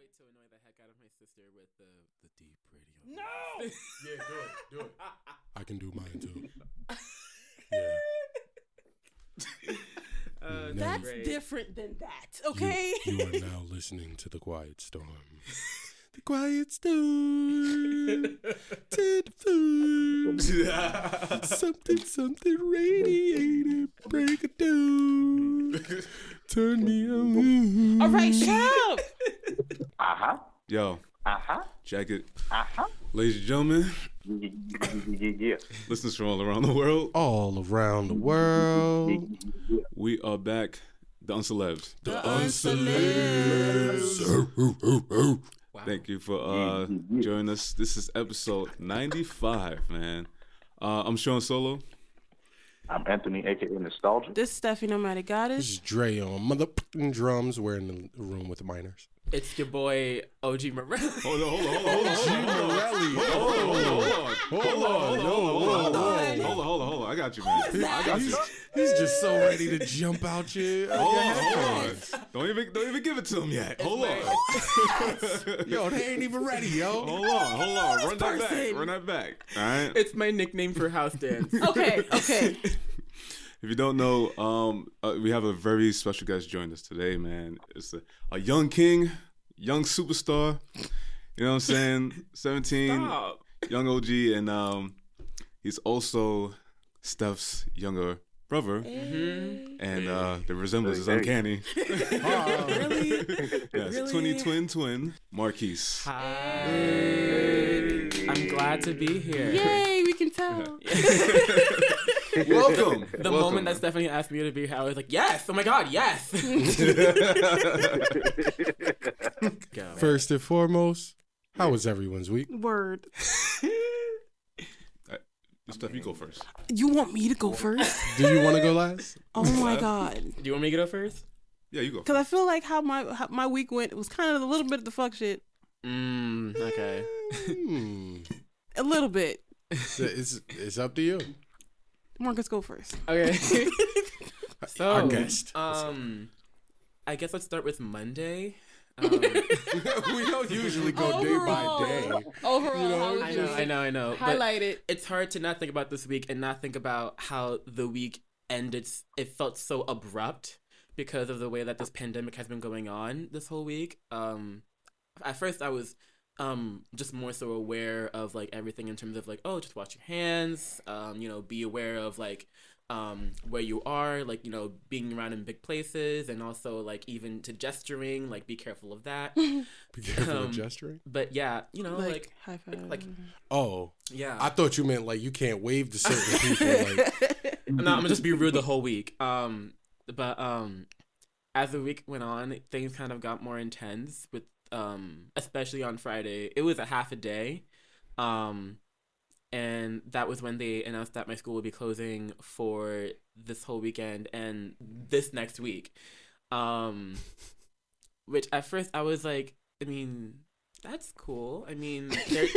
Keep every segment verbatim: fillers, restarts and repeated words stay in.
try to annoy the heck out of my sister with the the deep radio. No. Yeah, do it, do it. I can do mine too. Yeah. Uh, That's great. different than that, okay? You, you are now listening to The Quiet Storm. The Quiet Storm. Ted food. Something, something radiated. Break it down. Turn me on. All right, shut up. Uh-huh. Yo, Uh-huh. check it. Uh-huh. Ladies and gentlemen, Yeah, yeah, yeah. listeners from all around the world, All around the world. we are back. The Uncelebs. The Uncelebs. Wow. Thank you for uh, joining us. This is episode ninety-five, man. Uh, I'm Sean Solo. I'm Anthony, a k a. Nostalgia. This is Steffi Nomadic This Goddess. is Dre on motherfucking drums. We're in the room with the miners. It's your boy O G Morelli. Hold on, hold on, hold on, hold on. Morelli. Hold on, hold on, hold on. Hold on, hold on, hold on, hold on, hold on, hold on, hold on. I got you, man. I got you. He's just so ready to jump out you. Hold on, hold on. Don't even, don't even give it to him yet. Hold on. Yo, they ain't even ready, yo. Hold on, hold on. Run that back. person. Run that back. All right. It's my nickname for house dance. Okay, okay. If you don't know, um, uh, we have a very special guest joined us today, man. It's a, a young king, young superstar. You know what I'm saying? seventeen, Stop. young O G, and um, he's also Steph's younger brother. Mm-hmm. And uh, the resemblance is Hey. uncanny. Really? Yes, Really? twin, twin, twin, Marquise. Hi. I'm glad to be here. Yay, we can tell. Welcome. The Welcome. moment that Stephanie asked me to be here, I was like, yes. Oh my God, yes. Go. First and foremost, how was everyone's week? Word. Steph, you go first. You want me to go first? Do you want to go last? Oh my God. Do you want me to go first? Yeah, you go. Because I feel like how my how my week went was kind of a little bit of the fuck shit. Mm, okay. Hmm. A little bit. It's, it's up to you. Marcus, go first. Okay. So, Our guest. Um, I guess let's start with Monday. Um, We don't usually go day by day. Overall, You know, how was I your know, I week? know, I know. But Highlight it. it's hard to not think about this week and not think about how the week ended. It felt so abrupt because of the way that this pandemic has been going on this whole week. Um, at first, I was um just more so aware of like everything in terms of like, oh, just wash your hands. Um, you know, be aware of like um where you are, like, you know, being around in big places, and also like even to gesturing, like be careful of that. Be careful Um, with gesturing. But yeah, you know, Like, like, high five. like Oh, yeah. I thought you meant like you can't wave to certain people. Like, I'm not, I'm gonna just be rude the whole week. Um, but um, as the week went on, things kind of got more intense. With um, especially on Friday, it was a half a day, um, and that was when they announced that my school would be closing for this whole weekend and this next week. Um, which at first I was like, I mean, that's cool. I mean, they're,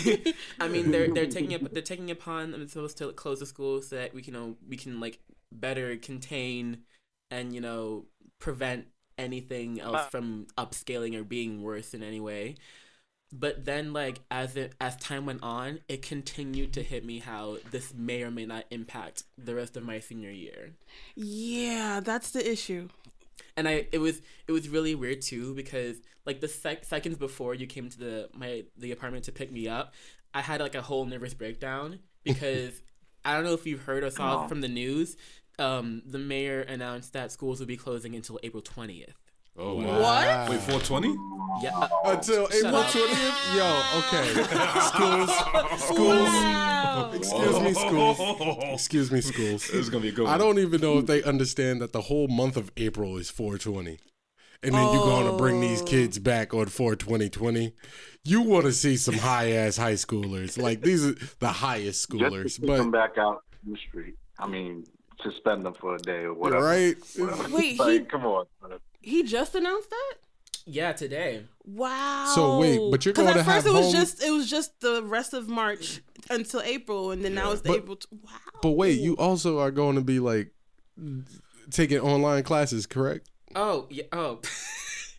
I mean, they're they're taking it, they're taking it upon themselves to close the school so that we can, you know, we can like better contain and, you know, prevent anything else from upscaling or being worse in any way. But then, like, as it as time went on, it continued to hit me how this may or may not impact the rest of my senior year. Yeah, that's the issue. And I, it was, it was really weird too, because like the sec- seconds before you came to the my the apartment to pick me up, I had like a whole nervous breakdown because I don't know if you've heard or saw from the news. Um, the mayor announced that schools will be closing until April twentieth. Oh, wow. What? Wait, four twenty? Yeah. uh, Until April up. twentieth? Yo, okay. Schools. Schools. Wow. Excuse me, schools. Excuse me, schools. This is gonna be a good one. I don't even know if they understand that the whole month of April is four twenty. And then you're going to bring these kids back on four twenty twenty. You want to see some high-ass high schoolers. Like, these are the highest schoolers. Just to come But, back out in the street. I mean, suspend them for a day or whatever. right? Whatever. Wait, like, he- come on. man. He just announced that? Yeah, today. Wow. So, wait, but you're 'Cause going at to first have it was home- just it was just the rest of March until April, and then now it's the But- April. T- wow. But wait, you also are going to be, like, taking online classes, correct? Oh, yeah. Oh.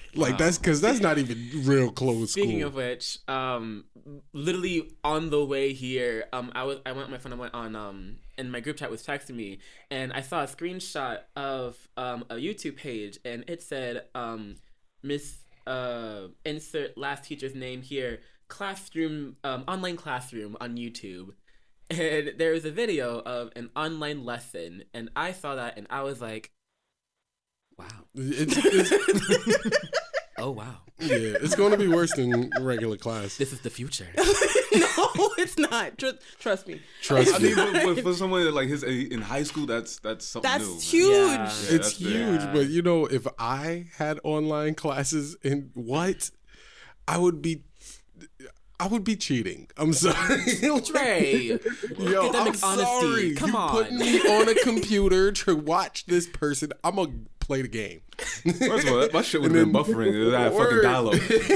Like Wow. that's because that's not even real close Speaking school. of which, um, literally on the way here, um, I was I went my friend I went on um, and my group chat was texting me, and I saw a screenshot of um a YouTube page, and it said um, Miss uh insert last teacher's name here, classroom um online classroom on YouTube, and there was a video of an online lesson, and I saw that, and I was like, wow, It's, it's, oh wow, yeah, it's going to be worse than regular class. this is the future. No, it's not. Tr- trust me. Trust I me. mean, but, but for someone that, like his in high school, that's that's something That's new. man. huge. Yeah. Yeah, It's that's big. huge, Yeah. but you know, if I had online classes in what, I would be, I would be cheating. I'm sorry, Trey, Yo, I'm academic honesty. sorry. Come you on. put me on a computer to watch this person. I'm gonna play the game. First of all, my shit would have And been then- buffering. It had fucking Word. dial-up.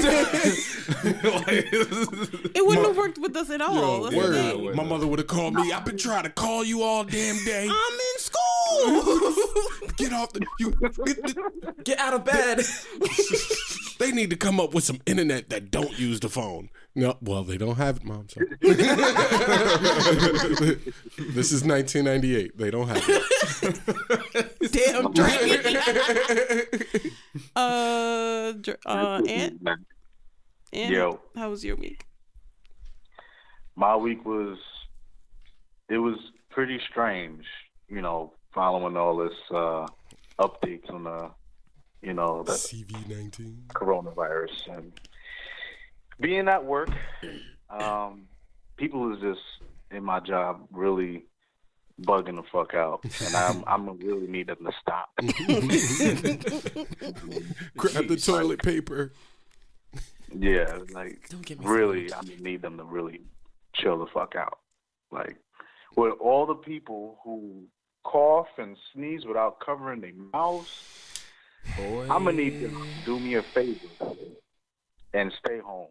It wouldn't have worked with us at all. Yo, That's word. the Yeah, thing. word. My mother would have called me. I've been trying to call you all damn day. I'm in school. Get off the. You, get, get out of bed. they need to come up with some internet that don't use the phone. No, well, they don't have it, Mom. Sorry. This is nineteen ninety-eight. They don't have it. Damn, Drake. uh, Dr- uh, Aunt, Aunt, Yo. how was your week? My week was, it was pretty strange, you know, following all this uh, updates on the, you know, the C V nineteen. coronavirus and being at work. Um, people is just in my job really bugging the fuck out, and I'm I'm gonna really need them to stop. Grab the toilet paper. Yeah, like Don't get me really, started. I need them to really chill the fuck out. Like with all the people who cough and sneeze without covering their mouths, Boy. I'm gonna need them to do me a favor and stay home.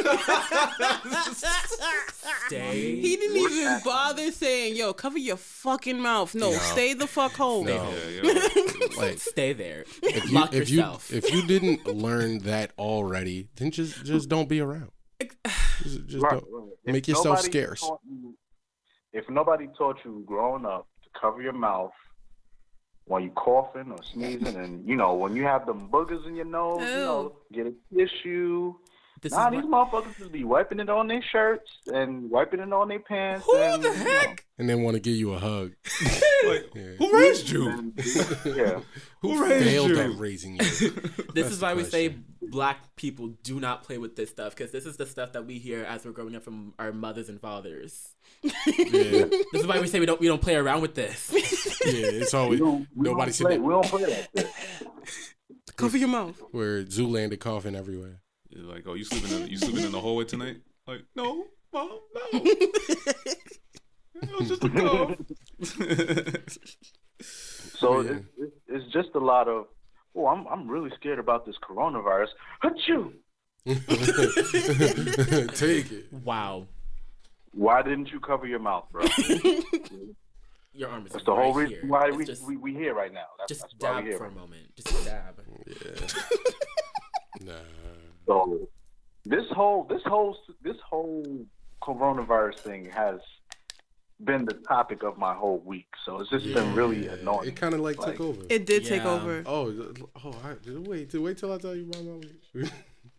Stay. He didn't even bother saying, "Yo, cover your fucking mouth." No, No. stay the fuck home. No. Yeah, yo. Like Stay there. if you Lock if you yourself. if you didn't learn that already, then just just don't be around. Just, just Right, don't right. If make yourself nobody scarce. taught you- if nobody taught you growing up to cover your mouth when you coughing or sneezing, and you know when you have them boogers in your nose, you know, get a tissue. This Nah, is these what- motherfuckers just be wiping it on their shirts and wiping it on their pants. Who and, the you know, heck? And then want to give you a hug. Like, Yeah. who raised you? and, yeah. Who raised Failed you? at raising you. This That's is the why we say question. black people do not play with this stuff, because this is the stuff that we hear as we're growing up from our mothers and fathers. Yeah, This is why we say we don't we don't play around with this. yeah. It's We always don't, we nobody don't said play, that. we don't play like this. Cover your mouth. Where Zoolander coughing everywhere. You're like, oh, you sleeping in you sleeping in the hallway tonight? Like, no, mom, no. It was just a cough. So Yeah. it's, it's, it's just a lot of, oh, I'm I'm really scared about this coronavirus. Achoo! Take it. Wow. Why didn't you cover your mouth, bro? Your arm is That's the right whole here. reason why It's we, just, we we here right now. That's, just that's why dab we here. for a moment. Just dab. Nah. So this whole this whole this whole coronavirus thing has been the topic of my whole week. So it's just been really Yeah, annoying. It kind of like, Like- took over. It did take Yeah. over. oh, oh! I, wait, wait till I tell you about my week.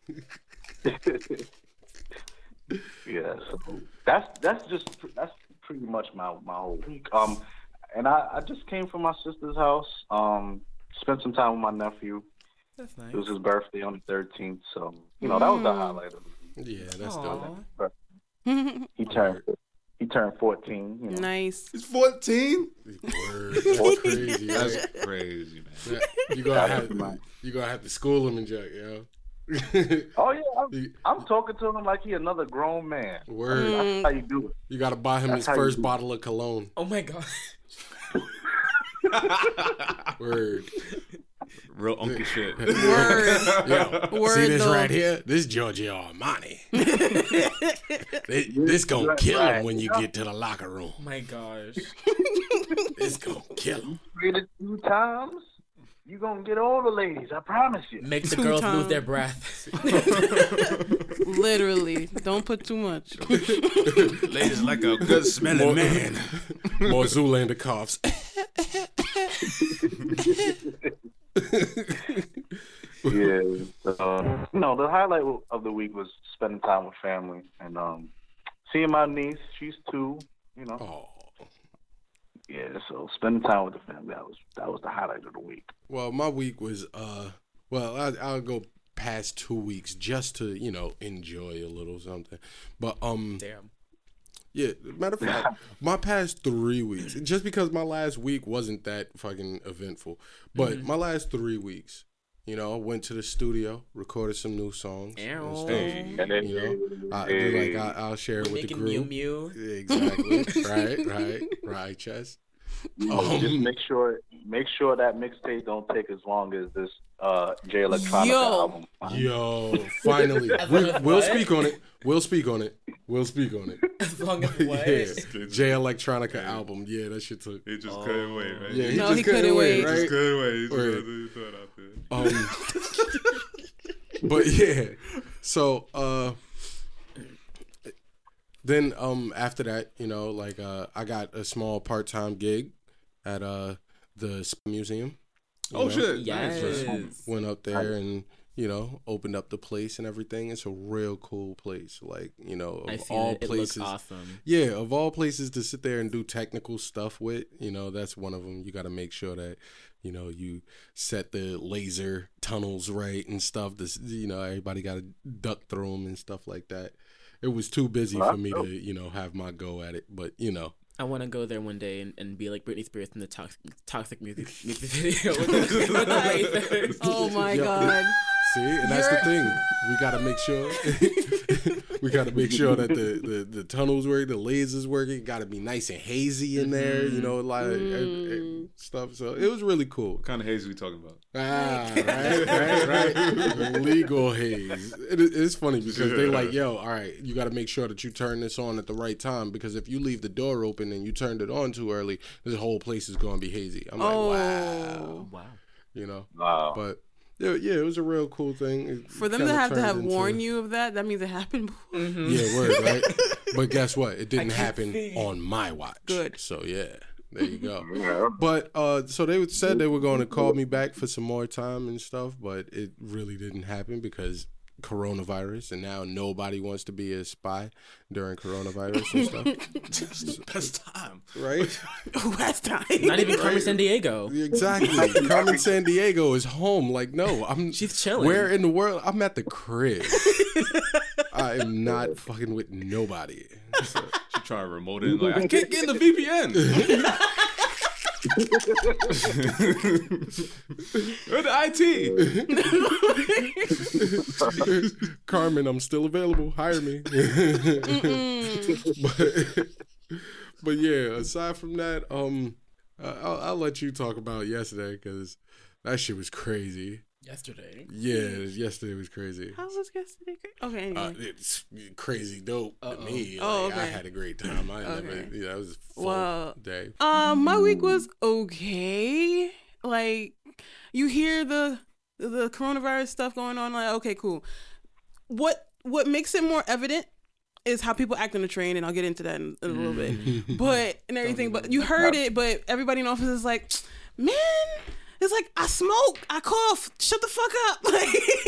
Yeah, so that's that's just that's pretty much my my whole week. Um, and I, I just came from my sister's house. Um, spent some time with my nephew. That's nice. It was his birthday on the thirteenth, so you know that was the Mm. highlight of it. Yeah, that's Aw. dope. He turned he turned fourteen. You know. Nice. He's fourteen. Word. That's crazy. That's Right? crazy, man. Yeah, you gonna have you gonna have to school him and Jack, yo. Oh yeah, I'm, I'm talking to him like he another grown man. Word. Mm. That's how you do it. You gotta buy him That's his how you first do it. bottle of cologne. Oh my god. Word. Real uncle shit. Word. Yo, Word, see this though. right here? This Giorgio Armani. this, this gonna kill him when you get to the locker room. Oh my gosh. This gonna kill him. Traded two times. You gonna get all the ladies, I promise you. Make the Two girls times. lose their breath. Literally, don't put too much. Ladies like a good smelling man. More Zoolander coughs. Yeah. Uh, no, the highlight of the week was spending time with family and um, seeing my niece. She's two. You know. Oh. Yeah. So spending time with the family. That was that was the highlight of the week. Well, my week was uh, well, I, I'll go past two weeks just to you know enjoy a little something, but um, Damn. yeah. Matter of fact, my past three weeks, just because my last week wasn't that fucking eventful, but Mm-hmm. my last three weeks, you know, I went to the studio, recorded some new songs. and Ow. stuff. Hey. And then, You know, I, Hey. like I, I'll share it with the Making Mew group. Mew. Exactly. right. Right. Right. Chess. Oh, just make sure make sure that mixtape don't take as long as this uh J Electronica Yo. album. Yo, finally, As we, long as we'll what? speak on it. We'll speak on it. We'll speak on it. As long as what? Yeah, J Electronica album. Yeah, that shit took. He just Oh. couldn't wait, right? Yeah, he No, just he couldn't, couldn't wait, wait. right? Just couldn't wait. He just Wait. had to throw it out there. Um, but yeah, so uh, then um after that, you know, like uh, I got a small part time gig at uh the Spy Museum. you Oh know? shit! Yes. Nice. Went up there and you know opened up the place and everything. It's a real cool place. Like you know, I of see all it. It places. looks awesome. Yeah, of all places to sit there and do technical stuff with, you know, that's one of them. You got to make sure that, you know, you set the laser tunnels right and stuff. This, you know, everybody got to duck through them and stuff like that. It was too busy for me to, you know, have my go at it. But, you know, I want to go there one day and, and be like Britney Spears in the toxic, toxic music, music video. With the, with the lasers. Oh my Yeah. god. see, and that's the thing. We got to make sure. We got to make sure that the, the, the tunnels work, the lasers working. Got to be nice and hazy in there, you know, a lot of uh, uh, stuff. So it was really cool. What kind of haze we talking about? Ah, right, right, right. Legal haze. It, it's funny because they like, yo, all right, you got to make sure that you turn this on at the right time because if you leave the door open and you turned it on too early, this whole place is going to be hazy. I'm like, Oh. wow, Wow. you know. Wow. But yeah, yeah, it was a real cool thing. It For them to kinda have to turned have into- warned you of that, that means it happened before. Yeah, word, right? But guess what? It didn't can't happen see. on my watch. Good. So yeah, there you go. Yeah. But uh, so they said they were going to call me back for some more time and stuff, but it really didn't happen because coronavirus, and now nobody wants to be a spy during coronavirus and stuff. Best time. Right? Last time. Not even Carmen San Diego. Exactly. Carmen San Diego is home. Like, no, I'm. She's chilling. Where in the world? I'm at the crib. I am not fucking with nobody. So, She trying to remote in like I can't get in the V P N. Where's the I T? Carmen, I'm still available. Hire me. but, but yeah, aside from that, um, I- I'll, I'll let you talk about yesterday because that shit was crazy. Yesterday. Yeah, yesterday was crazy. How was yesterday? Okay, anyway. Uh, it's crazy dope Uh-oh. to me. Oh, Like, I okay. had a great time. I never, Okay. yeah, it was a full Well, day. Um, my week was okay. Like, you hear the the coronavirus stuff going on. Like, okay, cool. What what makes it more evident is how people act on the train, and I'll get into that in, in a little bit. But and everything. But you heard it. But everybody in the office is like, man, it's like I smoke, I cough. Shut the fuck up. Like,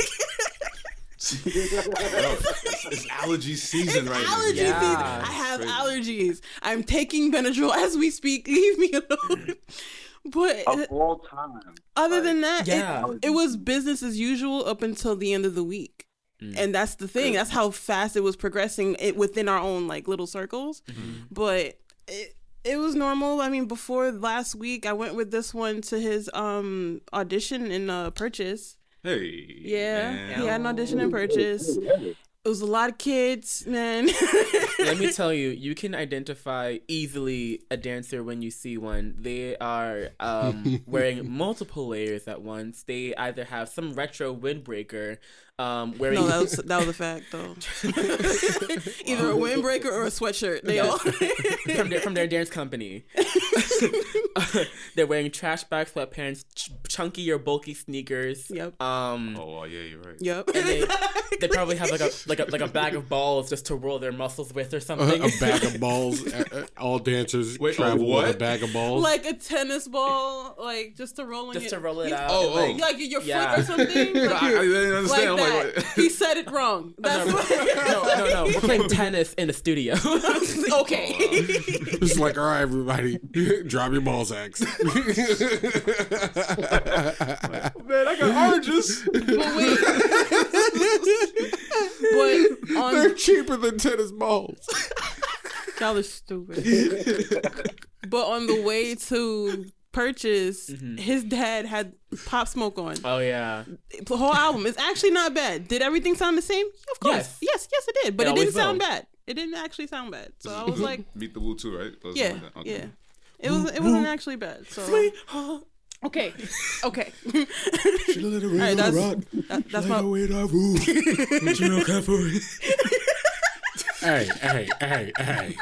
It's allergy season it's right allergy Yeah. season. I have Crazy. allergies. I'm taking Benadryl as we speak. Leave me alone. But Of all time. other Like, than that, Yeah. it, it was business as usual up until the end of the week. And that's the thing. That's how fast it was progressing it within our own like little circles. But it it was normal. I mean, before last week, I went with this one to his um audition in uh, Purchase. Hey. Yeah, man. he had an audition in Purchase. It was a lot of kids, man. Let me tell you, you can identify easily a dancer when you see one. They are um, wearing multiple layers at once. They either have some retro windbreaker Um, wearing No, that was that was a fact though. Either a windbreaker or a sweatshirt. They all from their from their dance company. They're wearing trash bag sweatpants, ch- chunky or bulky sneakers. Yep. Um, Oh, well, yeah, you're right. Yep. and they they probably have like a like a like a bag of balls just to roll their muscles with or A, something. a bag of balls. Uh, uh, All dancers Wait, travel oh, with a what? bag of balls. Like a tennis ball, like just to roll in just it. to roll it You- out. Oh, and, oh. like, Like your Yeah. foot or something. Like, I, I didn't understand. like I'm that. like, He said it wrong. That's no, what. no, no, no. We're playing tennis in the studio. Okay. It's like, all right, everybody, drop your ball sacks. man, I got oranges. But wait. But on They're cheaper than tennis balls. y'all are stupid. But on the way to purchase, his dad had Pop Smoke on. Oh yeah. The whole album is actually not bad. Did everything sound the same? Of course. Yes. Yes, yes, it did. But It it, always didn't sound will. bad. It didn't actually sound bad. So I was like, Meet the Woo too, right? Those yeah, like that. Okay. yeah. It was. It wasn't actually bad. So okay, okay. She let it rain All right, on that's rock. that, that's Like my. a way to move. Hey, hey, hey, hey.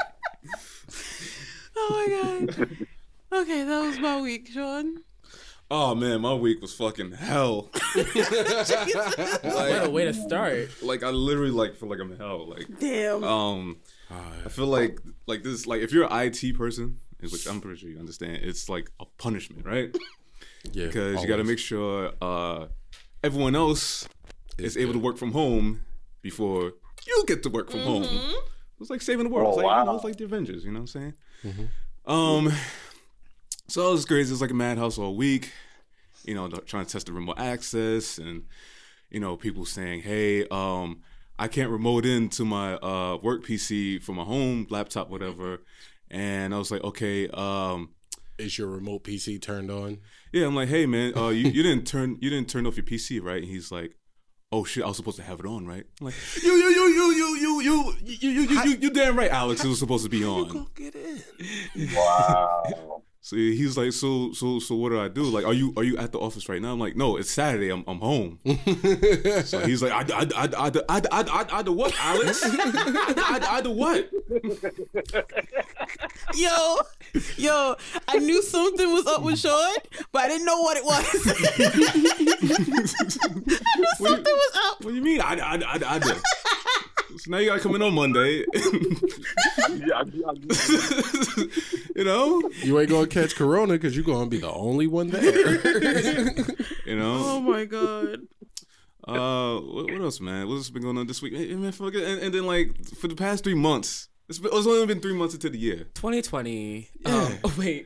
Oh my god. Okay, that was my week, Sean. Oh man, my week was fucking hell. What a way to start. Like I literally like feel like I'm in hell. Like Damn. um, I feel like like this like if you're an I T person, which I'm pretty sure you understand, it's like a punishment, right? Yeah, Because you got to make sure uh, everyone else is able to work from home before you get to work from home. It's like saving the world. Oh, it's like you know, wow. it's like the Avengers. You know what I'm saying? Um, so it was crazy. It was like a madhouse all week. You know, trying to test the remote access, and you know, people saying, "Hey, um, I can't remote into my uh, work P C from my home laptop, whatever." And I was like, "Okay, um, Is your remote P C turned on? yeah." I'm like, "Hey, man, uh, you, you didn't turn you didn't turn off your P C, right?" And he's like, "Oh shit, I was supposed to have it on, right?" I'm like, "You you you you you you you you you you you you damn right, Alex. It was supposed to be on." Get in. Wow. So he's like, so so so what do I do? Like, are you are you at the office right now? I'm like, no, it's Saturday. I'm I'm home. So he's like, I I I I I I I I do what, Alex? I I I do what? Yo, yo, I knew something was up with Sean, but I didn't know what it was. I knew something was up. What do you mean? I I I I do. So now you gotta come in on Monday. Yeah, yeah, yeah. You know, You ain't gonna catch Corona because you're gonna be the only one there. you know. Oh my god. Uh, what, what else, man? What's been going on this week? Hey, man, fuck it. And, and then like for the past three months, it's, been, it's only been three months into the year. twenty twenty. Yeah. Um, oh wait.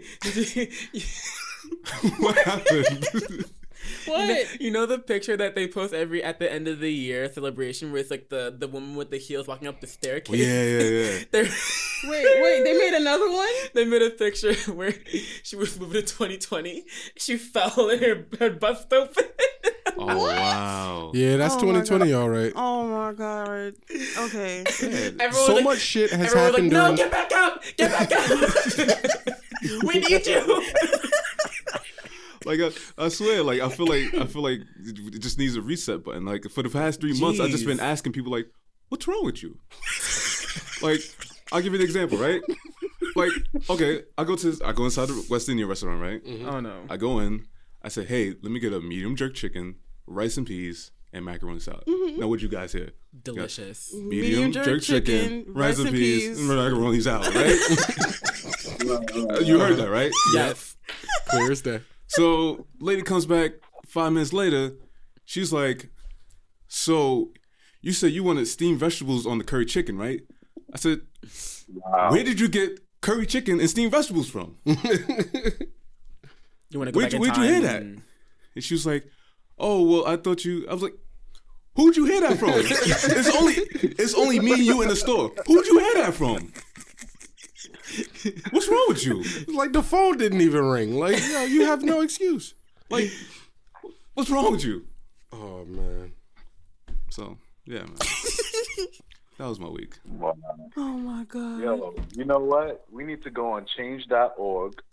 What happened? What? You know the picture that they post every at the end of the year celebration where it's like the, the woman with the heels walking up the staircase. yeah, yeah, yeah. They're, Wait, wait, they made another one? they made a picture where she was moving to twenty twenty. She fell and her, her bust open. Oh wow. Yeah, that's Oh my twenty twenty, all right. Oh my god. Okay. Everyone So was like, much shit has everyone was like, happened no, during. get back up! Get back up! We need you! Like I, I swear, like I feel like I feel like it just needs a reset button. Like for the past three months, I've just Jeez. been asking people like, "What's wrong with you?" Like, I'll give you an example, right? Like, okay, I go to I go inside the West Indian restaurant, right? Oh no. I go in, I say, "Hey, let me get a medium jerk chicken, rice and peas, and macaroni salad." Now, what you guys hear? Delicious. Medium, jerk, chicken, rice and peas, and macaroni salad, right? You heard that, right? Yes. Clear as day. So, lady comes back five minutes later. She's like, "So, you said you wanted steamed vegetables on the curry chicken, right?" I said, Wow. "Where did you get curry chicken and steamed vegetables from?" You want to go Where'd back you- in where'd you time hear that? and- And she was like, "Oh, well, I thought you." I was like, "Who'd you hear that from?" It's only, it's only me and you in the store. Who'd you hear that from? What's wrong with you? Like the phone didn't even ring. Like, yo, you have no excuse. Like, what's wrong with you? Oh man. So, yeah, man. That was my week. Wow. Oh my god. Yo, you know what? We need to go on change dot org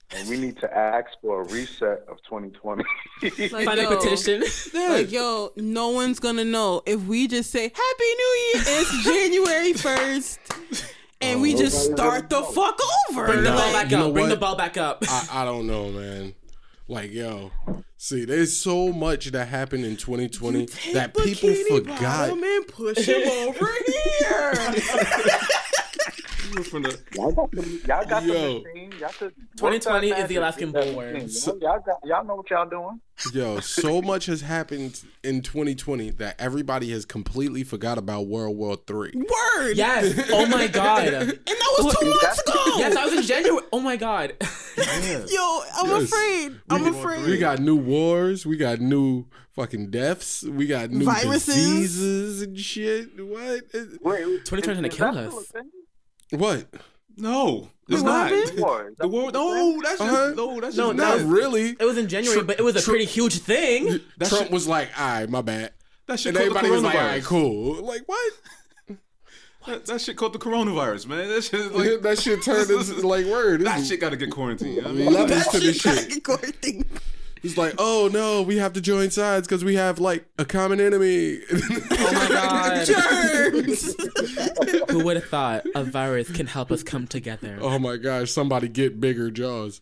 and we need to ask for a reset of twenty twenty. Like, Sign a yo, petition. Like, yo, no one's gonna know if we just say Happy New Year. It's January first, and we just start the fuck over. Bring the ball Like, back You know up. Bring what? the ball back up. I, I don't know, man. Like, yo, see, there's so much that happened in twenty twenty that people Bikini forgot. Bottom and push him over here. From the, Y'all got the, y'all got Yo. the machine. Y'all could twenty twenty work that is the magic. Alaskan Get that bullworm. machine. Y'all, got, y'all know what y'all doing. Yo, so much has happened in twenty twenty that everybody has completely forgot about World War Three. Word. Yes. Oh my god. And that was two months ago. Yes, I was in January. Oh my god. Yo, I'm Yes. afraid. I'm We- afraid. We got new wars. We got new fucking deaths. We got new Viruses. diseases and shit. What? Wait, twenty twenty is- is gonna that kill still a us. thing? What? no, it's Wait, what not. happened? War, is that The war. still a No, thing? that's just Uh-huh. no. That's No, just Not not really. It was in January, but it was a pretty huge thing. That Trump shit- was like, "All right, my bad," That shit and called the everybody was like, "All coronavirus. right, cool." Like what? That, that shit called the coronavirus, man. That shit, like, that shit turned into like word. that This shit got to get quarantined. You know what I mean? levels to this shit. Recording. It's like, oh no, we have to join sides because we have like a common enemy. Oh my god. Germs. Who would have thought a virus can help us come together? Oh my gosh, somebody get bigger jaws.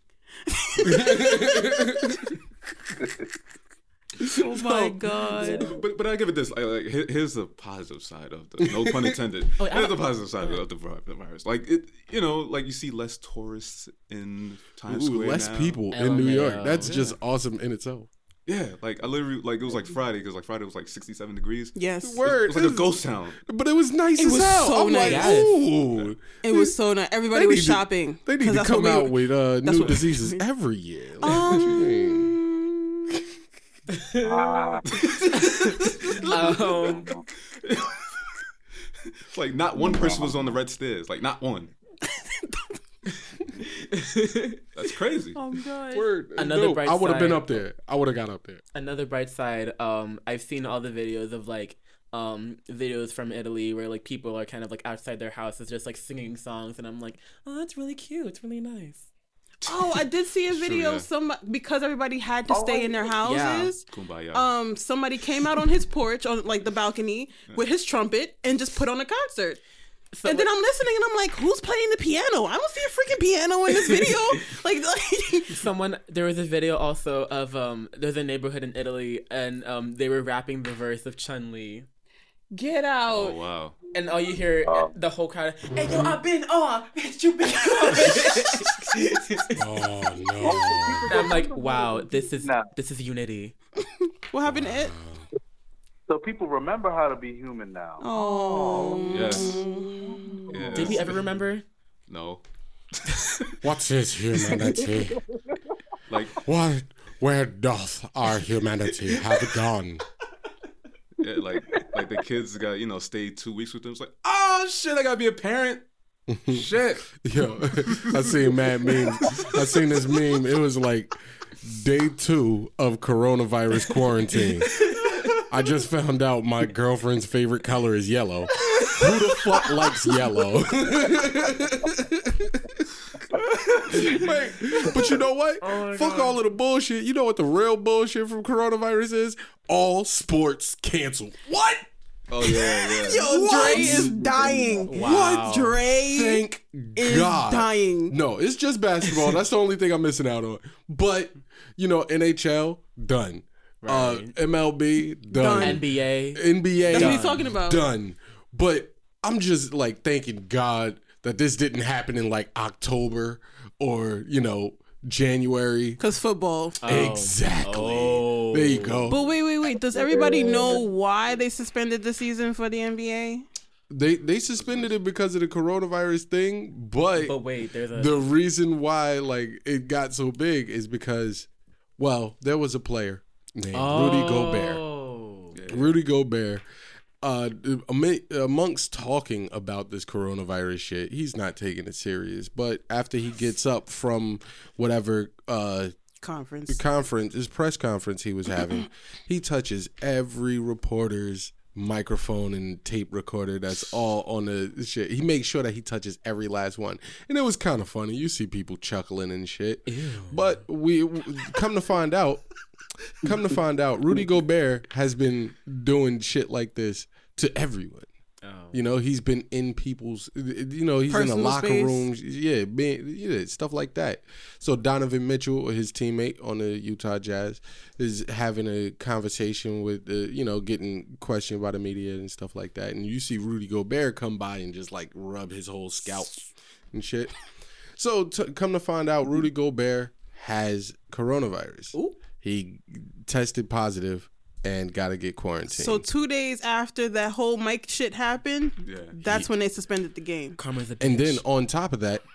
Oh my god. But but I give it this. Like, like here- here's the positive side of the no pun intended. Oh, I- Here's the positive side of the, vi- the virus. Like it, you know, like you see less tourists in Times Ooh, Square less now. people L in New M A O. York. That's just awesome in itself. Yeah, like I literally like it was like Friday because like Friday was like sixty-seven degrees. Yes. Word. It was like a ghost town. But it was nice as was hell. so I'm like, nice. ooh. It was so nice. Everybody They was need to- shopping. They need 'Cause to that's come what we- out with uh, that's new what- diseases every year. Like, what you mean? Ah, Um, It's like not one person was on the red stairs. Like not one. That's crazy. Oh god. Word. Another Dope. bright I would have been side. up there. I would have got up there. another bright side, um, I've seen all the videos of like um videos from Italy where like people are kind of like outside their houses just like singing songs, and I'm like, oh, that's really cute. It's really nice. Oh, I did see a video. yeah. Some because everybody had to Oh, stay in their houses. Kumbaya. Um, somebody came out on his porch on like the balcony with his trumpet and just put on a concert. So, And then I'm listening and I'm like, who's playing the piano? I don't see a freaking piano in this video. like, like someone there was a video also of um there's a neighborhood in Italy, and um they were rapping the verse of Chun-Li. get oh out. wow. And all you hear, the whole crowd, hey, yo, I've been on, bitch, you been on. Oh no. And I'm like, wow, this is Nah. this is unity. What happened to it? so people remember how to be human now. Oh. Yes. Yes. Did we ever remember? No. What is humanity? Like What? Where doth our humanity have gone? yeah, like like the kids got you know stayed two weeks with them. It's like oh shit, I gotta be a parent. Shit. Yo, I seen mad memes. I seen this meme. It was like day two of coronavirus quarantine. I just found out my girlfriend's favorite color is yellow. Who the fuck likes yellow? Wait, but you know what? Fuck all of the bullshit. You know what the real bullshit from coronavirus is? All sports canceled. What? Oh yeah, yeah. Yo, What? Dre is dying. Wow. What? Dre Thank is God. dying. No, it's just basketball. That's the only thing I'm missing out on. But, you know, N H L, done. Uh, Right. M L B, done. N B A. N B A, That's what he's Done. talking about. done. But I'm just like thanking God that this didn't happen in like October or, you know, January. Because football. Exactly. Oh. There you go. But wait, wait, wait. Does everybody know why they suspended the season for the N B A? They they suspended it because of the coronavirus thing, but But wait, there's a the reason why like it got so big is because, well, there was a player named Rudy Gobert. Oh. Rudy Gobert, uh, am- amongst talking about this coronavirus shit, he's not taking it serious. But after he gets up from whatever uh, Conference. conference, his press conference he was having, he touches every reporter's microphone and tape recorder that's all on the shit. He makes sure that he touches every last one. And it was kind of funny. You see people chuckling and shit. Ew. But we come to find out, come to find out, Rudy Gobert has been doing shit like this to everyone. Oh. You know, he's been in people's, you know, he's Personal in the locker space. rooms. Yeah, being, yeah, stuff like that. So Donovan Mitchell, his teammate on the Utah Jazz, is having a conversation with, the, you know, getting questioned by the media and stuff like that. And you see Rudy Gobert come by and just like rub his whole scalp and shit. So to come to find out, Rudy Gobert has coronavirus. Ooh. He tested positive and got to get quarantined. So two days after that whole Mike shit happened, yeah. that's he, when they suspended the game. Karma's a bitch. And then on top of that,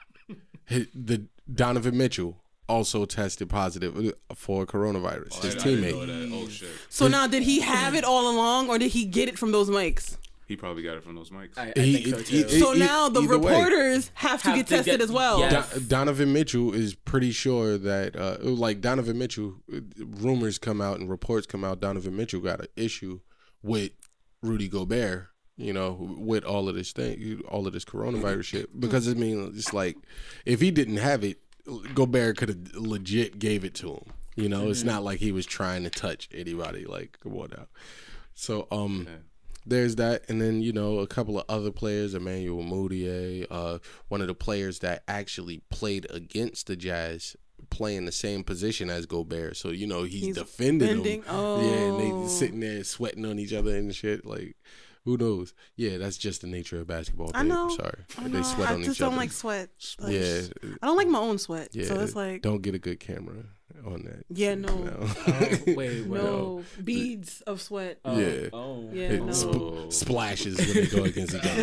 the Donovan Mitchell also tested positive for coronavirus. Oh, his I, teammate. I oh shit! So now, did he have it all along, or did he get it from those mics? He probably got it from those mics. I, I he, think so too. He, so now the reporters way. have to have get to tested get, as well. Yes. Do, Donovan Mitchell is pretty sure that, uh, like Donovan Mitchell, rumors come out and reports come out. Donovan Mitchell got an issue with Rudy Gobert. You know, with all of this thing, all of this coronavirus shit. Because I mean, it's like if he didn't have it, Gobert could have legit gave it to him. You know, mm-hmm. it's not like he was trying to touch anybody. Like what out. So um. Okay. There's that, and then, you know, a couple of other players, Emmanuel Mudiay, uh, one of the players that actually played against the Jazz, playing the same position as Gobert. So, you know, he's, he's defending defending. them. Oh. Yeah, and they sitting there sweating on each other and shit. Like, who knows? Yeah, that's just the nature of basketball. I know. I'm sorry. I they sweat I on each other. I just don't like sweat. Like, yeah. I don't like my own sweat. Yeah, so it's like. Don't get a good camera on that. Yeah, no. no. Oh, wait, wait. No. Beads of sweat. Oh. Yeah. Oh. Yeah, it no. sp- splashes when they go against each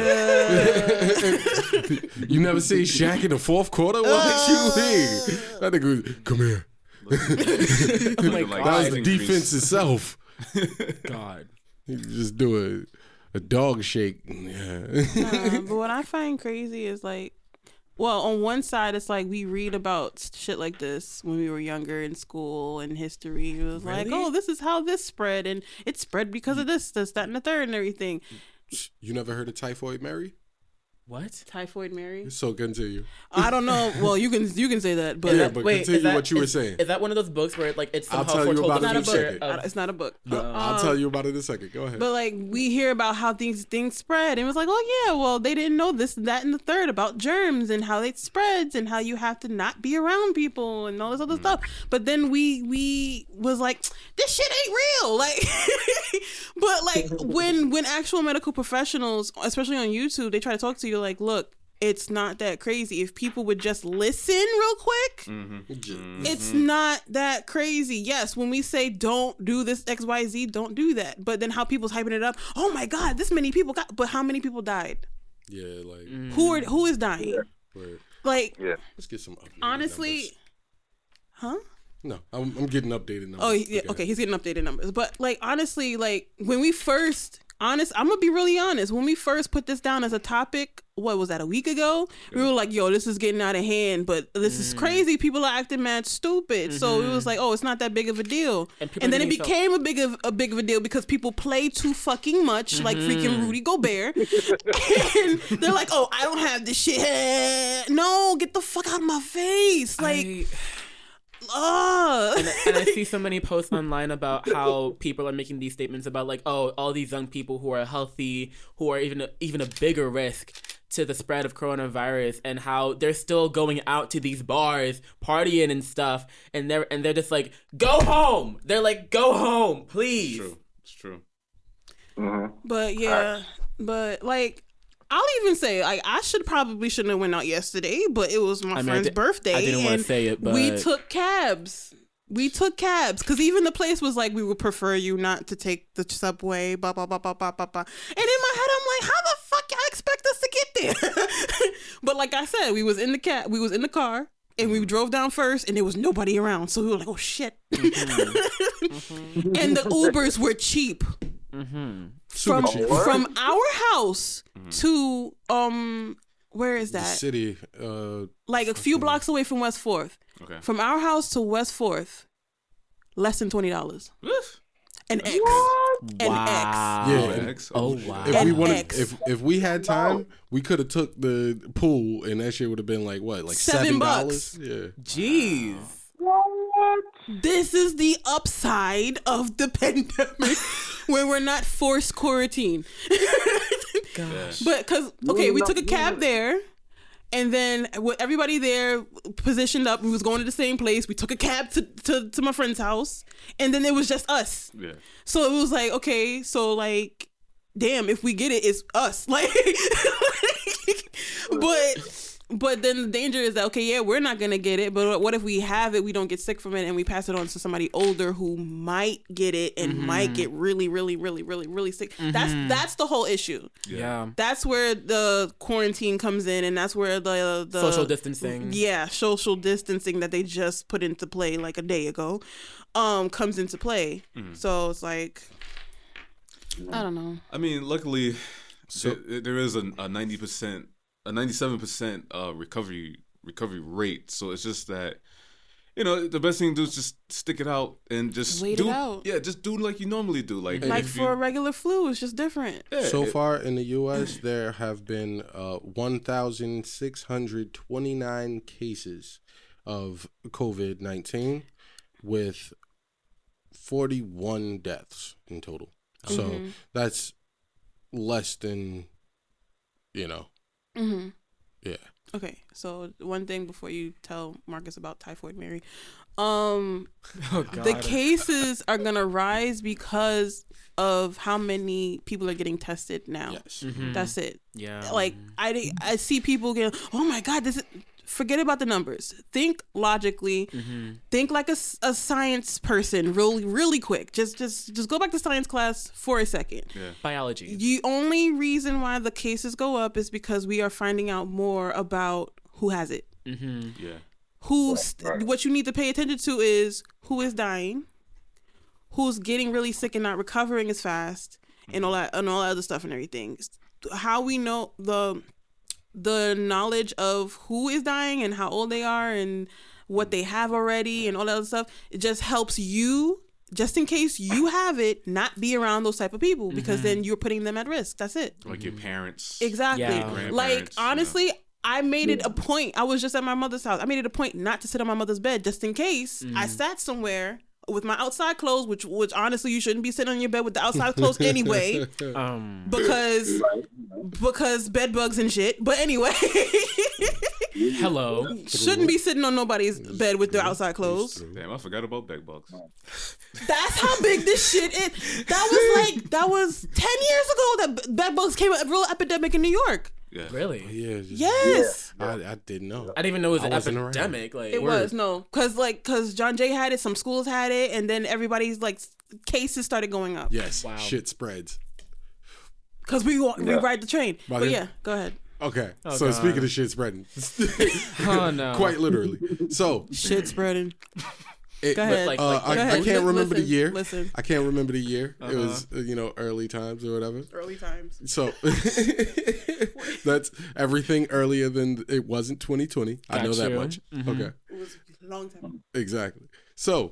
other. You never see Shaq in the fourth quarter? What makes you mean? That nigga was, come here. Oh my God. That was the defense itself. God. You just do a, a dog shake. Yeah. Nah, but what I find crazy is like, well, on one side, it's like we read about shit like this when we were younger in school and history. It was really? like, oh, this is how this spread, and it spread because of this, this, that, and the third, and everything. You never heard of Typhoid Mary? What? Typhoid Mary? So continue. I don't know. Well, you can you can say that, but yeah, that, but wait, continue that, what you is, were saying. Is that one of those books where like it's somehow I'll tell you about foretold it in a second. Of, it's not a book. No, uh, I'll tell you about it in a second. Go ahead. But like we hear about how things things spread, and it was like, oh yeah, well they didn't know this, that, and the third about germs and how it spreads and how you have to not be around people and all this other mm. stuff. But then we we was like, this shit ain't real. Like, but like when when actual medical professionals, especially on YouTube, they try to talk to you like, look. It's not that crazy. If people would just listen real quick, mm-hmm. Mm-hmm. it's not that crazy. Yes, when we say don't do this X Y Z, don't do that. But then how people's hyping it up, oh my God, this many people got, but how many people died? Yeah, like. Mm. Who are who is dying? Yeah. Like, yeah. Let's get some updated honestly, numbers. Huh? No, I'm, I'm getting updated numbers. Oh, yeah, okay. okay, he's getting updated numbers. But like, honestly, like when we first... Honest, I'm gonna be really honest. When we first put this down as a topic, what was that, a week ago? We were like, yo, this is getting out of hand, but this mm. is crazy. People are acting mad stupid. Mm-hmm. So it was like, oh, it's not that big of a deal. And, and then it became felt- a big of a big of a deal because people play too fucking much, mm-hmm. like freaking Rudy Gobert. And they're like, oh, I don't have this shit. No, get the fuck out of my face. Like I- Oh. and, and I see so many posts online about how people are making these statements about like, oh, all these young people who are healthy, who are even a, even a bigger risk to the spread of coronavirus, and how they're still going out to these bars, partying and stuff, and they're and they're just like, go home. They're like, go home, please. It's true. It's true. Mm-hmm. But yeah, right. but like. I'll even say, like, I should probably shouldn't have went out yesterday, but it was my I mean, friend's I di- birthday. I didn't want to say it, but we took cabs. We took cabs because even the place was like, we would prefer you not to take the subway. Blah blah blah blah blah blah blah. And in my head, I'm like, how the fuck y'all expect us to get there? But like I said, we was in the cab. We was in the car. And we drove down first, and there was nobody around. So we were like, oh, shit. Mm-hmm. Mm-hmm. And the Ubers were cheap. Mm-hmm. From from our house mm-hmm. to, um, where is that? The city. Uh, like a few blocks away from West Fourth. Okay. From our house to West Fourth, less than twenty dollars. An X. An Wow. X. Yeah. Oh, X? Oh, shit. wow. If An we wanted, X. if if we had time, we could have took the pool, and that shit would have been like what, like Seven seven bucks. dollars? Yeah. Jeez. This is the upside of the pandemic where we're not forced quarantine. Gosh. But because, okay, we took a cab there. And then with everybody there positioned up, we was going to the same place. We took a cab to, to, to my friend's house. And then it was just us. Yeah. So it was like, okay, so like, damn, if we get it, it's us. Like, but but then the danger is that, okay, yeah, we're not gonna get it, but what if we have it, we don't get sick from it, and we pass it on to somebody older who might get it and Mm-hmm. might get really, really, really, really, really sick. That's that's the whole issue. Yeah. That's where the quarantine comes in, and that's where the the Social distancing. yeah, social distancing that they just put into play like a day ago, um, comes into play. So it's like, I don't know. I mean, luckily, So- there, there is a, a ninety percent, a ninety-seven percent uh, recovery recovery rate. So it's just that, you know, the best thing to do is just stick it out and just Wait it do, out. yeah, just do like you normally do. Like, Like if for you, a regular flu, it's just different. yeah, So it- far in the U S, there have been uh, one thousand six hundred twenty-nine cases of COVID nineteen with forty-one deaths in total. So Mm-hmm. that's less than, you know, Mm-hmm. yeah. Okay, so one thing before you tell Marcus about Typhoid Mary, um, Oh God. the cases are gonna rise because of how many people are getting tested now. Yes. That's it. Yeah. Like I, di- I see people getting, oh my God, this is. Forget about the numbers. Think logically. Think like a, s- a science person, really, really quick. Just, just, just go back to science class for a second. biology. The only reason why the cases go up is because we are finding out more about who has it. Mm-hmm. yeah, Who's what you need to pay attention to is who is dying, who's getting really sick and not recovering as fast, and all that and all that other stuff and everything. How we know the the knowledge of who is dying and how old they are and what they have already and all that other stuff, it just helps you, just in case you have it, not be around those type of people, because then you're putting them at risk. That's it. like your parents. Exactly. Yeah. Like, Grandparents, you know. honestly, I made it a point. I was just at my mother's house. I made it a point not to sit on my mother's bed just in case I sat somewhere with my outside clothes, which which honestly you shouldn't be sitting on your bed with the outside clothes anyway, Um. because because bed bugs and shit. But anyway, Hello. shouldn't be sitting on nobody's bed with their outside clothes. Damn, I forgot about bed bugs. That's how big this shit is. That was like that was ten years ago that bed bugs came a real epidemic in New York. Yeah, Really? Yeah. just- Yes. I, I didn't know. I didn't even know it was I an wasn't around. epidemic. Like It was no, cause like cause John Jay had it, some schools had it, and then everybody's like s- cases started going up. Yes. Wow. Shit spreads. Cause we wa- we ride the train. By But the- yeah, go ahead. Okay. Oh, so God. speaking of shit spreading, Oh no. quite literally. So Shit spreading. it, Go ahead. like- uh, like- I, Go I ahead. can't Li- remember the listen, year. listen. I can't remember the year. It Uh-huh. was uh, you know early times or whatever. Early times. So that's everything earlier than it wasn't twenty twenty. I Got know that you. much. Mhm. Okay. It was a long time. Exactly. So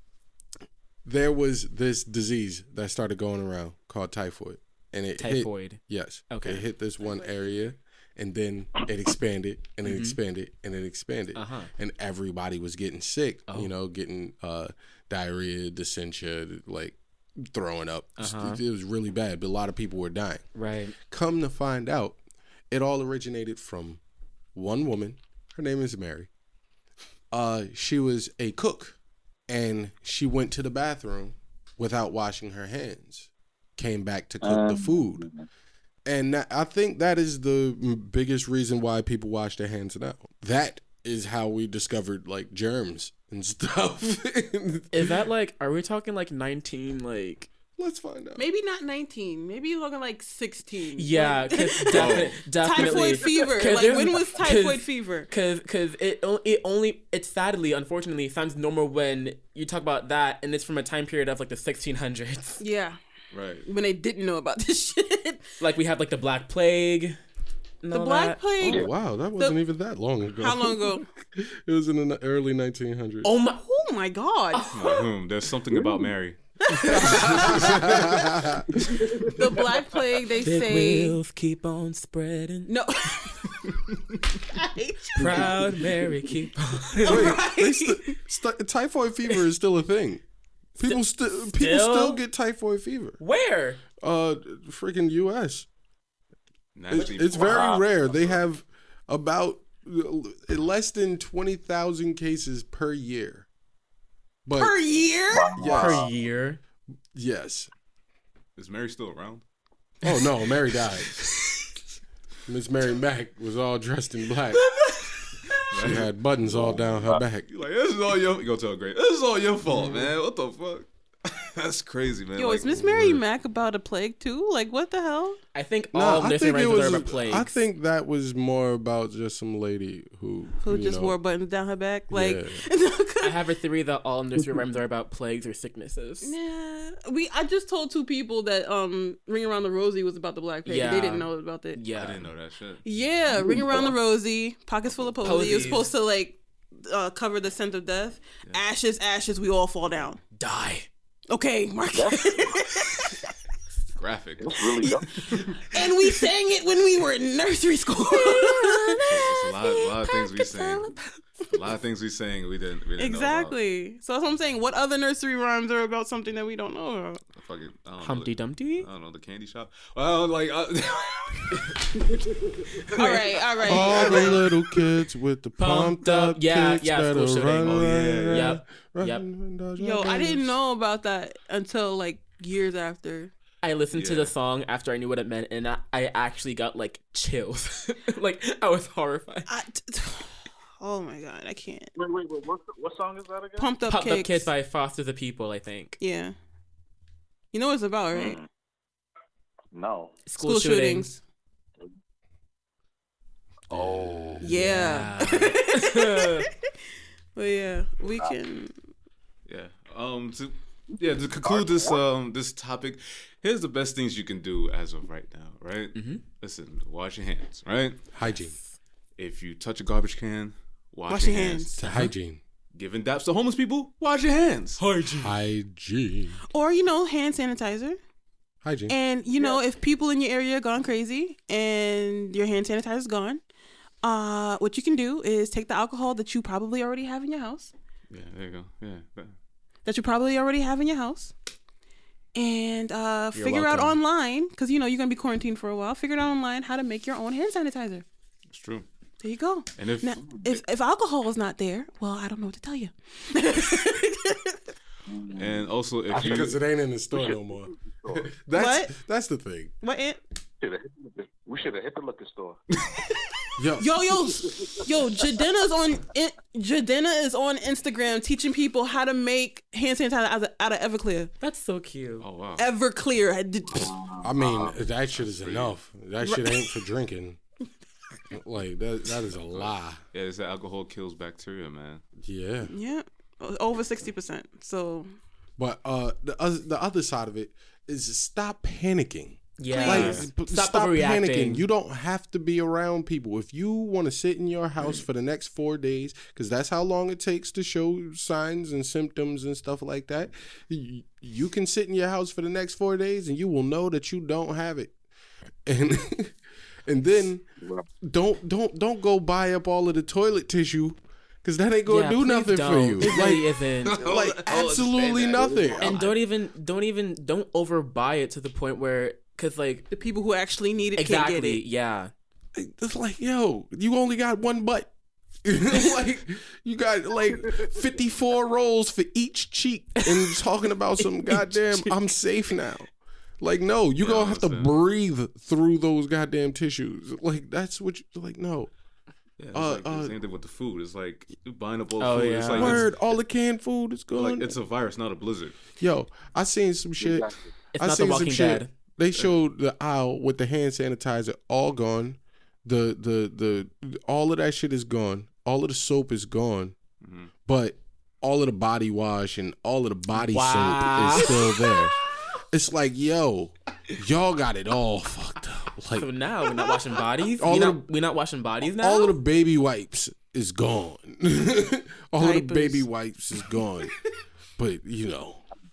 there was this disease that started going around called typhoid, and it hit, Typhoid. yes, Okay. it hit this one area, and then it expanded, and it expanded, and it expanded, Mm-hmm. Uh-huh. and everybody was getting sick. Oh. You know, getting uh, diarrhea, dysentery, like throwing up. Uh-huh. It was really bad, but a lot of people were dying. Right. Come to find out, it all originated from one woman. Her name is Mary. Uh, she was a cook, and she went to the bathroom without washing her hands. Came back to cook the food, and that, I think that is the m- biggest reason why people wash their hands now. That is how we discovered like germs and stuff. Is that like? Are we talking like nineteen? Like. Let's find out. Maybe not nineteen. Maybe you're looking like sixteen. Yeah, Like- cause defi- definitely. typhoid fever. 'Cause Like there's- when was 'cause- typhoid fever? Cause, cause it, o- it only, it sadly, unfortunately, sounds normal when you talk about that, and it's from a time period of like the sixteen hundreds. Yeah, right. when they didn't know about this shit. Like we have like the Black Plague. and The all Black that. Plague. Oh wow, that wasn't even that long ago. How long ago? It was in the early nineteen hundreds. Oh my! Oh my god. Hmm, there's something about Mary. The Black Plague, they Big say. wheels keep on spreading. No. Proud Mary keep on. Wait, they st- st- typhoid fever is still a thing. People still people Still? still get typhoid fever. Where? Uh, freaking U S. Nasty. It's very rare. They have about uh, less than twenty thousand cases per year. But Per year? yes, Per year. yes. Is Mary still around? Oh no, Mary died. Miss Mary Mack was all dressed in black. She had buttons all down her back. You like, this is all your. You go tell Grace. This is all your fault, man. What the fuck? That's crazy, man. Yo, like, is Miss Mary Mack about a plague too? Like, what the hell? I think No, all I nursery think it rhymes was. are about plagues. I think that was more about just some lady who Who you just know, wore buttons down her back? Like, I have a theory that all nursery rhymes are about plagues or sicknesses. nah. We. I just told two people that um, Ring Around the Rosie was about the Black Plague. Yeah. They didn't know about it. Yeah. I didn't know that shit. Yeah, Ring Around the Rosie, pockets full of posy. It was Posies. supposed to like uh, cover the scent of death. Ashes, ashes, we all fall down. Die. Okay, Mark. Graphic. It's really dumb. And we sang it when we were in nursery school. It's a lot, a lot of things we sang. A lot of things we sang we didn't. We didn't Exactly. So that's what I'm saying. What other nursery rhymes are about something that we don't know about? Know about. Fucking, I don't Humpty know. Dumpty? I don't know the candy shop. Well, like. Uh, All right, all right. all all the right. little kids with the pumped, Pumped up, up, yeah, kicks yeah, that school are shooting. running, Oh, yeah, running, Yep. running, Yep. running, dodging Yo, I didn't bullets. know about that until like years after. I listened to Yeah. the song after I knew what it meant, and I, I actually got like chills. Like I was horrified. I, t- oh my god, I can't. Wait, wait, wait. What, what song is that again? Pumped up Pumped kicks. Up Kids by Foster the People, I think. Yeah. You know what it's about, right? Mm. No. School, School shootings. shootings. Oh. Yeah. Yeah. But yeah, we can. yeah. Um. To yeah. To conclude this um this topic, here's the best things you can do as of right now. Right. Mm-hmm. Listen. Wash your hands. Right. Hygiene. If you touch a garbage can, wash, Wash your your hands. hands. To hygiene. Giving daps to homeless people, wash your hands. Hygiene. Hygiene. Or, you know, hand sanitizer. Hygiene. And, you know, if people in your area are gone crazy and your hand sanitizer's gone, uh, what you can do is take the alcohol that you probably already have in your house, Yeah. There you go. Yeah. that you probably already have in your house, and uh, You're figure out welcome. online, because, you know, you're going to be quarantined for a while, figure out online how to make your own hand sanitizer. It's true. There you go. And if Now, if, if alcohol is not there, well, I don't know what to tell you. and also if you Because it ain't in the store no more. That's What? that's the thing. What, Aunt? Should've hit the- We should have hit the liquor store. Yo, Yo, yo, yo, Jadena on in, Jadena is on Instagram teaching people how to make hand sanitizer out of, out of Everclear. That's so cute. oh wow. Everclear. I did- I mean, that shit is enough. That shit ain't for drinking. Like that that is a lie. Yeah, they say alcohol kills bacteria, man. Yeah. Yeah, over sixty percent. So But uh the other the other side of it is stop panicking. Yeah. Like, p- Stop stop overreacting. panicking. You don't have to be around people. If you want to sit in your house for the next four days, because that's how long it takes to show signs and symptoms and stuff like that, you, you can sit in your house for the next four days and you will know that you don't have it. And and then don't don't don't go buy up all of the toilet tissue, because that ain't gonna Yeah, do please nothing don't. for you. It really isn't. Like absolutely nothing. And don't even don't even don't overbuy it to the point where, because like the people who actually need it can't get exactly it. yeah. It's like, yo, you only got one butt. Like you got like fifty-four rolls for each cheek and talking about some goddamn I'm safe now. Like, no, you Yeah, gonna have to listen. breathe through those goddamn tissues. Like that's what you like, no. Yeah, it's Uh, like the uh, same thing with the food. It's like you buying up all the Oh, food. It's yeah. like Word, all the canned food is It's, gone. like it's a virus, not a blizzard. Yo, I seen some shit. Exactly. It's I not The seen some Walking shit. Dead. They showed the aisle with the hand sanitizer all gone. The the the all of that shit is gone. All of the soap is gone. Mm-hmm. But all of the body wash and all of the body Wow. soap is still there. It's like, yo, y'all got it all fucked up. Like So now we're not washing bodies. All We're of not, we're not washing bodies now. all of the baby wipes is gone. all of the Diapers. baby wipes is gone. But you know,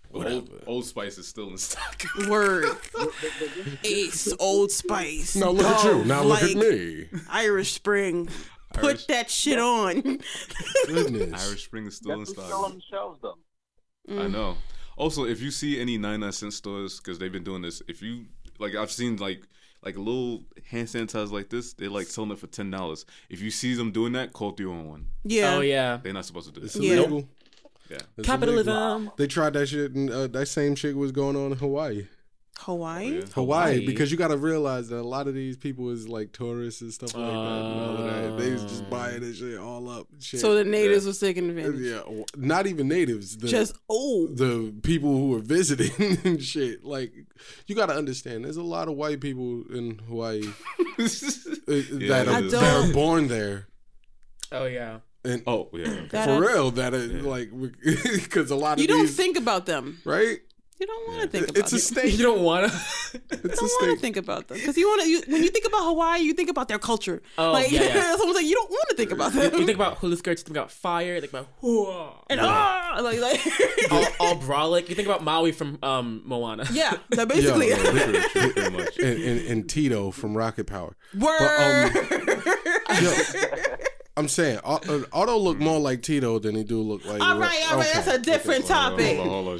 Old, Old Spice is still in stock. Word. Ace, Old Spice. Now look at you. Dove, Now look like, at me. Irish Spring. Put Irish- that shit on. Goodness. Irish Spring is still in That's stock. still on the shelves though. I know. Also, if you see any ninety-nine cent stores, because they've been doing this, if you like, I've seen like like a little hand sanitizer like this, they like selling it for ten dollars. If you see them doing that, call three one one. Yeah. Oh yeah. They're not supposed to do It's this. Yeah. illegal. Yeah. It's Capitalism. illegal. They tried that shit, and uh, that same shit was going on in Hawaii. Hawaii? Yeah. Hawaii, Hawaii. because you got to realize that a lot of these people is like tourists and stuff like that, and all of that. They was just buying this shit all up. Shit. So the natives was taking advantage. yeah, not even natives. The, Just oh. the people who are visiting and shit. Like, you got to understand, there's a lot of white people in Hawaii uh, that, I are, don't- that are born there. Oh yeah. And Oh yeah. That for I- real, that are like, because a lot of You don't these, think about them. right? You don't want to think about It's a them. state. You don't wanna. It's You a don't want state. to think about them because you want to. You, when you think about Hawaii, you think about their culture. Oh, like yeah, yeah. someone's like, you don't want to think about them. You think about hula skirts. You think about fire. You think about hua. and ah, like, like all, all brolic. You think about Maui from um Moana. yeah, that basically. Yo, Pretty, pretty much. and, and, and Tito from Rocket Power. Word. Yo, I'm saying, Al- uh, Otto look more like Tito than he do look like. all right, all right. Okay. That's a different topic. Hold on, hold on.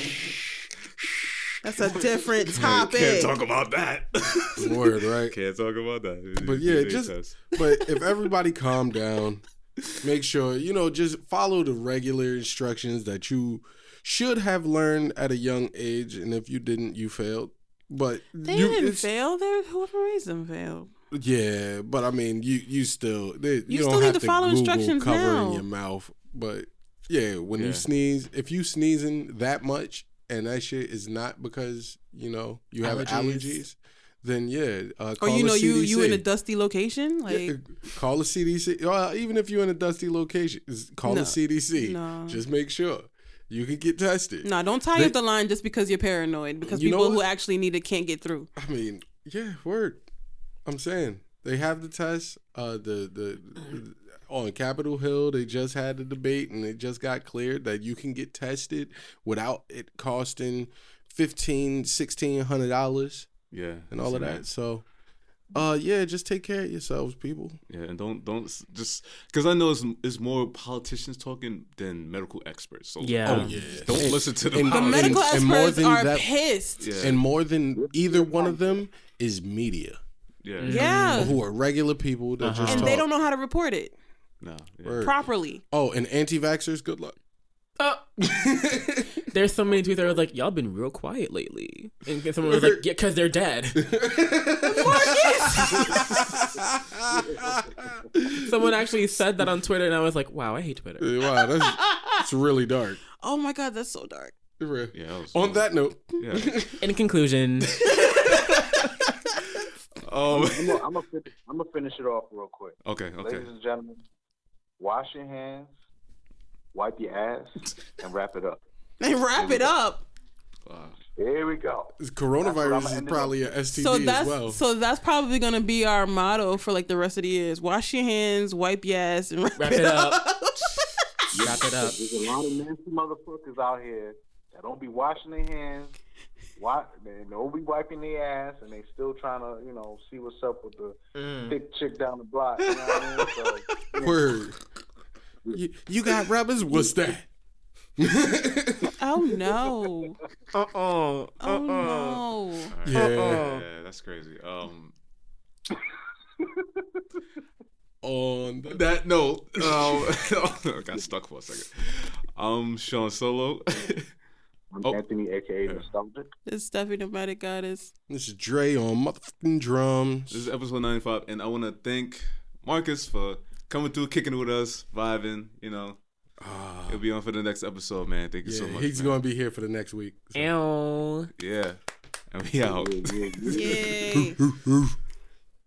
That's a different Can't topic. talk about that. Word, right? Can't talk about that. But yeah, They just test. but if everybody calm down, make sure you know just follow the regular instructions that you should have learned at a young age, and if you didn't, you failed. But They you, didn't it's- fail. They're whoever raised them failed. Yeah, but I mean, you you still they, you, You don't still need have to to follow Google instructions covering now. your mouth. But yeah, when Yeah. you sneeze, if you sneezing that much and that shit is not because you know you have allergies, Allergies. then yeah, uh, Or call you know, the you C D C. you in a dusty location, like Yeah, call the C D C. Well, even if you're in a dusty location, is- call No. the C D C. No. Just make sure you can get tested. no, don't tie They- up the line just because you're paranoid. Because You know people who what? actually need it can't get through. I mean, yeah, word. I'm saying they have the test. Uh, the the on Capitol Hill, they just had the debate, and it just got cleared that you can get tested without it costing fifteen, sixteen hundred dollars Yeah. and all of see that. So, uh, yeah, just take care of yourselves, people. Yeah, and don't don't s- just because I know it's, it's more politicians talking than medical experts. So Yeah. don't, Oh, yeah. don't And- listen to them. and- The and- medical and more experts than are that- pissed. yeah, And more than either one of them is media, yeah, Yeah. who are regular people that just And talk. they don't know how to report it no, yeah. Word. properly. Oh, and anti-vaxxers, good luck. Uh, there's so many tweets that are like, y'all been real quiet lately. And someone was like, yeah, because they're dead. Someone actually said that on Twitter, and I was like, wow, I hate Twitter. Wow, that's, that's really dark. Oh my god, that's so dark. Real. Yeah, that was- On that note, yeah. In conclusion, Um, I'm gonna, I'm gonna finish, I'm gonna finish it off real quick. okay, okay. Ladies and gentlemen, wash your hands, wipe your ass, and wrap it up. And wrap it up. Wow. Here we go. this That's what I'm coronavirus is ending probably an S T D So as that's well. so that's probably gonna be our motto for like the rest of the years. Wash your hands, wipe your ass, and wrap, wrap it it up. up. Wrap it up. There's a lot of nasty motherfuckers out here that don't be washing their hands, why, they don't be wiping their ass, and they still trying to, you know, see what's up with the Mm. thick chick down the block. You know what I mean? So, you know, Word. You, you got rubbers? What's that? Oh no! Uh-uh. Oh Uh-uh. no! Yeah. Yeah, that's crazy. Um, On the, that no, um, I got stuck for a second. Um, Sean Solo. I'm Oh. Anthony, aka Nostalgic. This Steffi Nomadic Goddess. this is Dre on motherfucking drums. This is episode ninety-five, and I want to thank Marcus for coming through, kicking it with us, vibing. You know, Ah, he'll be on for the next episode, man. Thank you yeah, so much. he's man. going to be here for the next week. So. Ew. Yeah, and we out. Yeah, yeah, yeah. Yay!